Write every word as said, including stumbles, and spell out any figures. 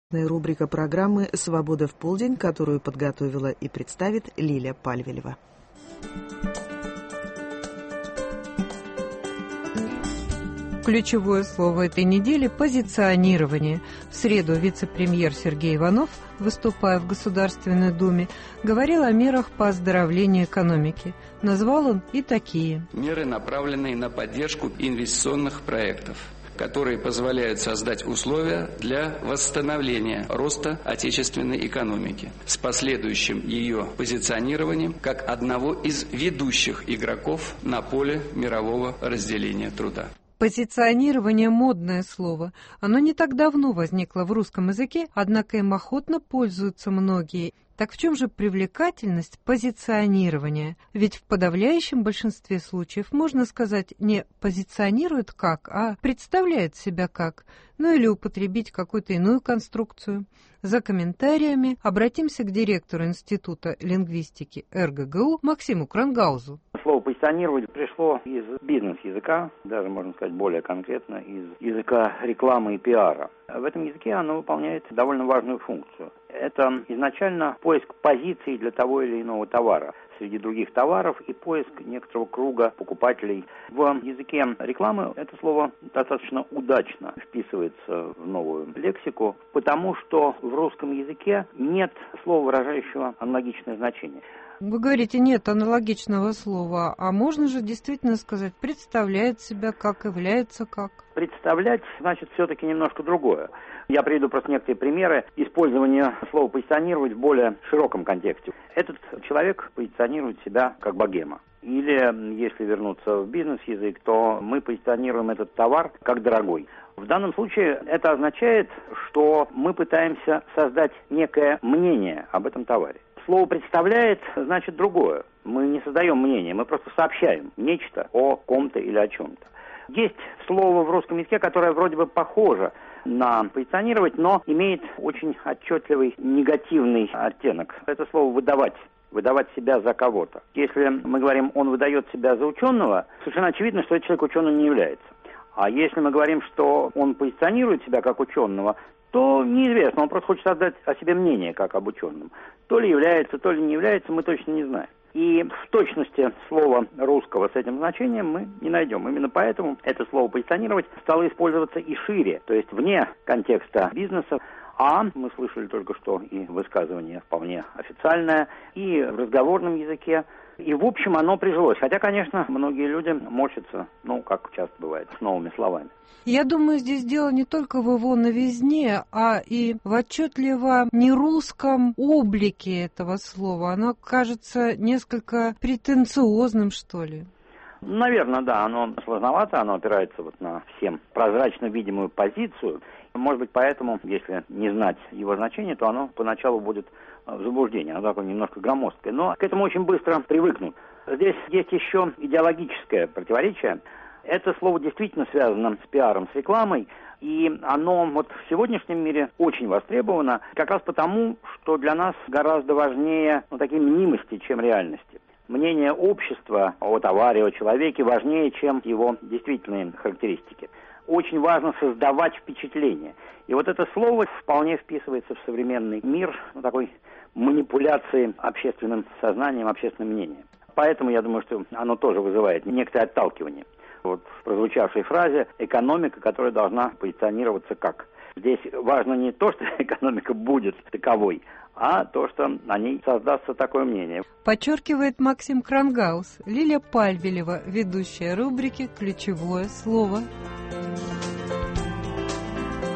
Рубрика программы «Свобода в полдень», которую подготовила и представит Лиля Пальвелева. Ключевое слово этой недели – позиционирование. В среду вице-премьер Сергей Иванов, выступая в Государственной Думе, говорил о мерах по оздоровлению экономики. Назвал он и такие. Меры, направленные на поддержку инвестиционных проектов, которые позволяют создать условия для восстановления роста отечественной экономики с последующим ее позиционированием как одного из ведущих игроков на поле мирового разделения труда. Позиционирование – модное слово. Оно не так давно возникло в русском языке, однако им охотно пользуются многие. Так в чем же привлекательность позиционирования? Ведь в подавляющем большинстве случаев, можно сказать, не позиционирует как, а представляет себя как, ну или употребить какую-то иную конструкцию. За комментариями обратимся к директору Института лингвистики эр гэ гэ у Максиму Крангаузу. Слово «позиционировать» пришло из бизнес-языка, даже, можно сказать, более конкретно, из языка рекламы и пиара. В этом языке оно выполняет довольно важную функцию. Это изначально поиск позиций для того или иного товара среди других товаров и поиск некоторого круга покупателей. В языке рекламы это слово достаточно удачно вписывается в новую лексику, потому что в русском языке нет слова, выражающего аналогичное значение. Вы говорите, нет аналогичного слова, а можно же действительно сказать, представляет себя как, является как? Представлять, значит, все-таки немножко другое. Я приведу просто некоторые примеры использования слова «позиционировать» в более широком контексте. Этот человек позиционирует себя как богема. Или, если вернуться в бизнес-язык, то мы позиционируем этот товар как дорогой. В данном случае это означает, что мы пытаемся создать некое мнение об этом товаре. Слово «представляет» значит другое. Мы не создаем мнение, мы просто сообщаем нечто о ком-то или о чем-то. Есть слово в русском языке, которое вроде бы похоже на позиционировать, но имеет очень отчетливый негативный оттенок. Это слово «выдавать». Выдавать себя за кого-то. Если мы говорим, он выдает себя за ученого, совершенно очевидно, что этот человек ученым не является. А если мы говорим, что он позиционирует себя как ученого, то неизвестно, он просто хочет создать о себе мнение, как об ученом. То ли является, то ли не является, мы точно не знаем. И в точности слова русского с этим значением мы не найдем. Именно поэтому это слово «позиционировать» стало использоваться и шире, то есть вне контекста бизнеса. А мы слышали только что и высказывание вполне официальное, и в разговорном языке. И, в общем, оно прижилось. Хотя, конечно, многие люди морщатся, ну, как часто бывает, с новыми словами. Я думаю, здесь дело не только в его новизне, а и в отчетливо нерусском облике этого слова. Оно кажется несколько претенциозным, что ли. Наверное, да, оно сложновато, оно опирается вот на всем прозрачно видимую позицию. Может быть, поэтому, если не знать его значение, то оно поначалу будет в заблуждении, оно такое немножко громоздкое. Но к этому очень быстро привыкнут. Здесь есть еще идеологическое противоречие. Это слово действительно связано с пиаром, с рекламой, и оно вот в сегодняшнем мире очень востребовано, как раз потому, что для нас гораздо важнее ну, такие мнимости, чем реальности. Мнение общества о товаре, о человеке важнее, чем его действительные характеристики. Очень важно создавать впечатление. И вот это слово вполне вписывается в современный мир ну, такой манипуляции общественным сознанием, общественным мнением. Поэтому я думаю, что оно тоже вызывает некоторое отталкивание. Вот в прозвучавшей фразе «экономика, которая должна позиционироваться как». Здесь важно не то, что экономика будет таковой, а то, что о ней создастся такое мнение. Подчеркивает Максим Крангаус. Лиля Пальвелева, ведущая рубрики «Ключевое слово».